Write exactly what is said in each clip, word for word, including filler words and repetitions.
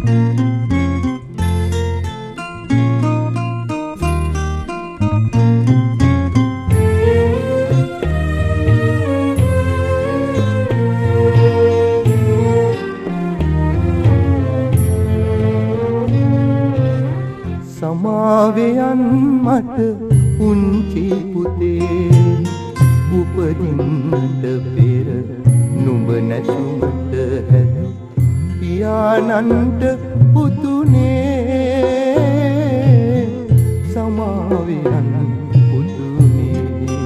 සමාවයන් මට පුංචි පුතේ උපදින්නට පෙර නුඹ නැසුමට හැදු පියාණන්ට පුතුනේ සමාවයන් පුතුනේ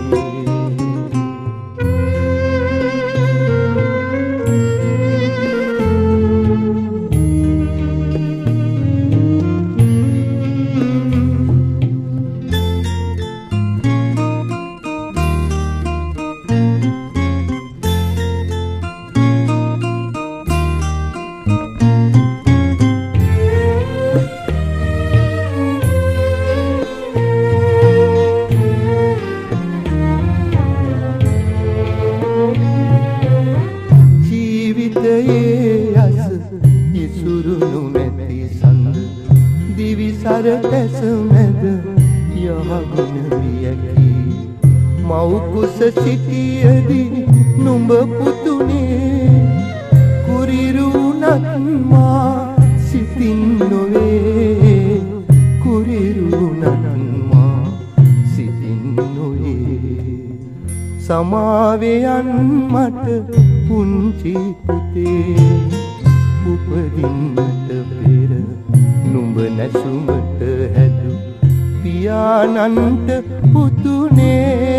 දිවිසර පැස මැද යහගුණ වියකි මව් කුස සිටියදී නුඹ පුතුනේ කුරිරුණත් මා සිතින් නොවේ කුරිරුණත් මා සිතින් නොවේ සමාවයන් මට පුංචි පුතේ උපදින්නට පෙර නුඹ නැසුමට හැදු පියාණන්ට පුතුනේ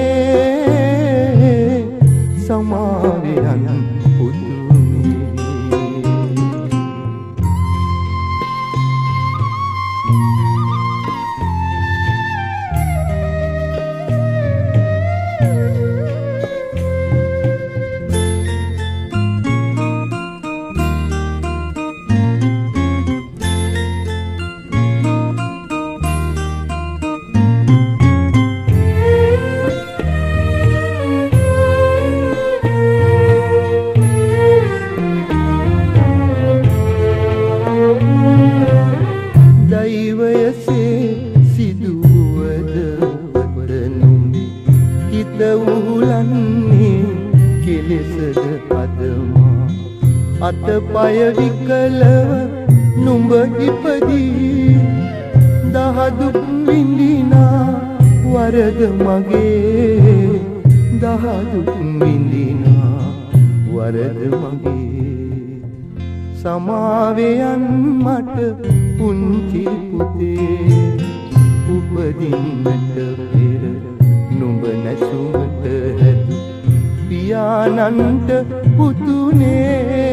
සමාවයන් පුතුනේ අතපය විකලව නුඹ ඉපදී දහදුක් විඳිනා වරද මගේ දහදුක් විඳිනා වරද මගේ සමාවයන් මට පුංචි පුතේ උපදින්නට පෙර නුඹ නැසුමට හැදු පියාණන්ට පුතුනේ